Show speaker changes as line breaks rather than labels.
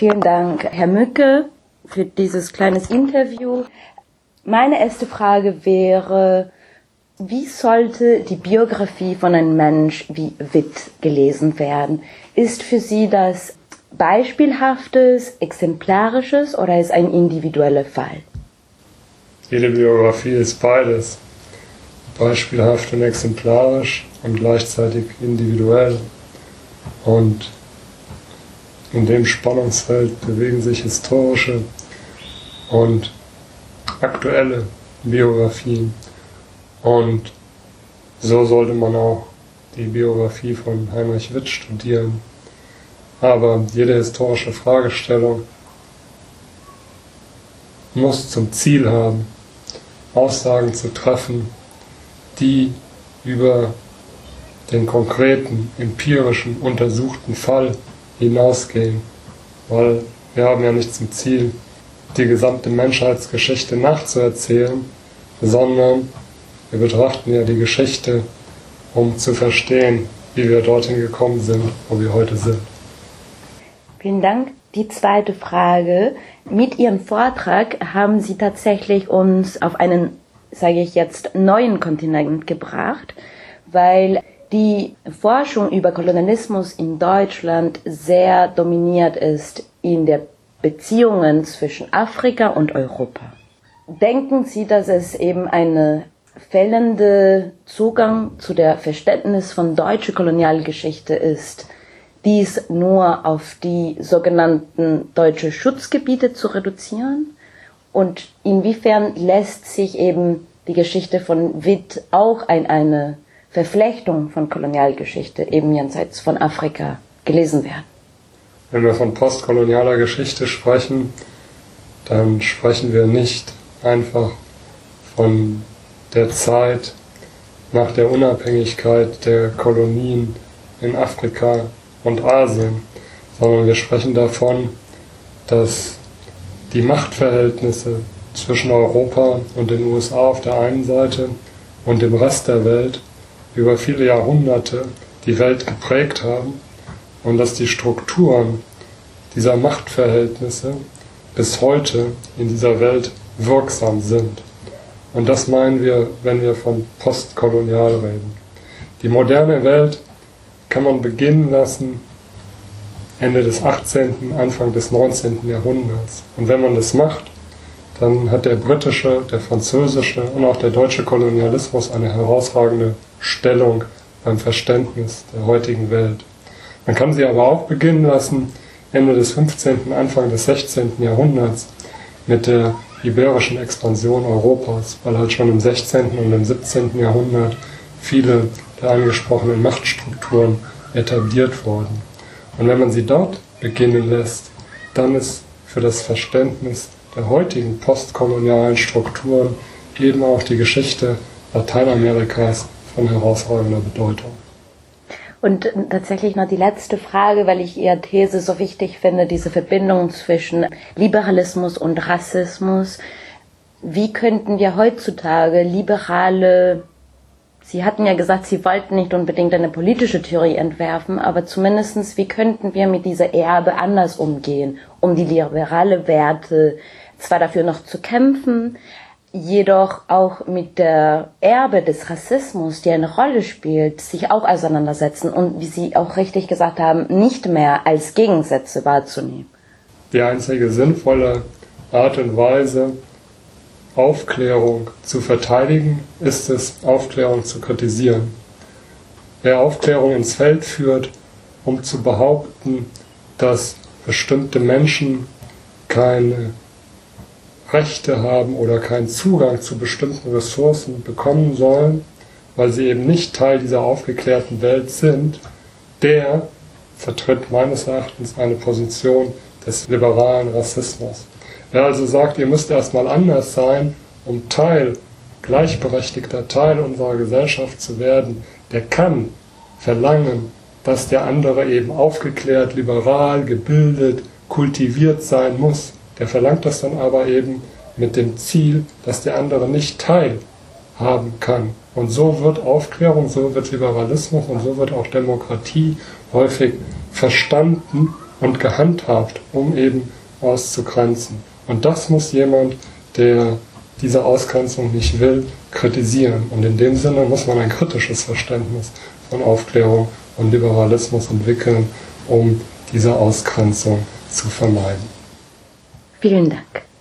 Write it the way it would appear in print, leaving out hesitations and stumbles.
Vielen Dank, Herr Mücke, für dieses kleines Interview. Meine erste Frage wäre, wie sollte die Biografie von einem Mensch wie Witt gelesen werden? Ist für Sie das beispielhaftes, exemplarisches oder ist ein individueller Fall?
Jede Biografie ist beides. Beispielhaft und exemplarisch und gleichzeitig individuell. Und in dem Spannungsfeld bewegen sich historische und aktuelle Biografien. Und so sollte man auch die Biografie von Heinrich Witt studieren. Aber jede historische Fragestellung muss zum Ziel haben, Aussagen zu treffen, die über den konkreten, empirischen, untersuchten Fall hinausgehen. Weil wir haben ja nicht zum Ziel, die gesamte Menschheitsgeschichte nachzuerzählen, sondern wir betrachten ja die Geschichte, um zu verstehen, wie wir dorthin gekommen sind, wo wir heute sind.
Vielen Dank. Die zweite Frage. Mit Ihrem Vortrag haben Sie tatsächlich uns auf einen, sage ich jetzt, neuen Kontinent gebracht, weil die Forschung über Kolonialismus in Deutschland sehr dominiert ist in der Beziehungen zwischen Afrika und Europa. Denken Sie, dass es eben eine fehlende Zugang zu der Verständnis von deutscher Kolonialgeschichte ist, dies nur auf die sogenannten deutsche Schutzgebiete zu reduzieren? Und inwiefern lässt sich eben die Geschichte von Witt auch eine Verflechtung von Kolonialgeschichte eben jenseits von Afrika gelesen werden?
Wenn wir von postkolonialer Geschichte sprechen, dann sprechen wir nicht einfach von der Zeit nach der Unabhängigkeit der Kolonien in Afrika und Asien, sondern wir sprechen davon, dass die Machtverhältnisse zwischen Europa und den USA auf der einen Seite und dem Rest der Welt über viele Jahrhunderte die Welt geprägt haben und dass die Strukturen dieser Machtverhältnisse bis heute in dieser Welt wirksam sind. Und das meinen wir, wenn wir von postkolonial reden. Die moderne Welt kann man beginnen lassen Ende des 18., Anfang des 19. Jahrhunderts. Und wenn man das macht, dann hat der britische, der französische und auch der deutsche Kolonialismus eine herausragende Stellung beim Verständnis der heutigen Welt. Man kann sie aber auch beginnen lassen Ende des 15., Anfang des 16. Jahrhunderts mit der iberischen Expansion Europas, weil halt schon im 16. und im 17. Jahrhundert viele der angesprochenen Machtstrukturen etabliert wurden. Und wenn man sie dort beginnen lässt, dann ist für das Verständnis der heutigen postkolonialen Strukturen eben auch die Geschichte Lateinamerikas von herausragender Bedeutung.
Und tatsächlich noch die letzte Frage, weil ich Ihre These so wichtig finde, diese Verbindung zwischen Liberalismus und Rassismus. Wie könnten wir heutzutage liberale, Sie hatten ja gesagt, Sie wollten nicht unbedingt eine politische Theorie entwerfen, aber zumindestens, wie könnten wir mit dieser Erbe anders umgehen, um die liberale Werte zwar dafür noch zu kämpfen, jedoch auch mit der Erbe des Rassismus, die eine Rolle spielt, sich auch auseinandersetzen und, wie Sie auch richtig gesagt haben, nicht mehr als Gegensätze wahrzunehmen.
Die einzige sinnvolle Art und Weise, Aufklärung zu verteidigen, ist es, Aufklärung zu kritisieren. Wer Aufklärung ins Feld führt, um zu behaupten, dass bestimmte Menschen keine Rechte haben oder keinen Zugang zu bestimmten Ressourcen bekommen sollen, weil sie eben nicht Teil dieser aufgeklärten Welt sind, der vertritt meines Erachtens eine Position des liberalen Rassismus. Wer also sagt, ihr müsst erstmal anders sein, um gleichberechtigter Teil unserer Gesellschaft zu werden, der kann verlangen, dass der andere eben aufgeklärt, liberal, gebildet, kultiviert sein muss. Der verlangt das dann aber eben mit dem Ziel, dass der andere nicht teilhaben kann. Und so wird Aufklärung, so wird Liberalismus und so wird auch Demokratie häufig verstanden und gehandhabt, um eben auszugrenzen. Und das muss jemand, der diese Ausgrenzung nicht will, kritisieren. Und in dem Sinne muss man ein kritisches Verständnis von Aufklärung und Liberalismus entwickeln, um diese Ausgrenzung zu vermeiden.
Vielen Dank.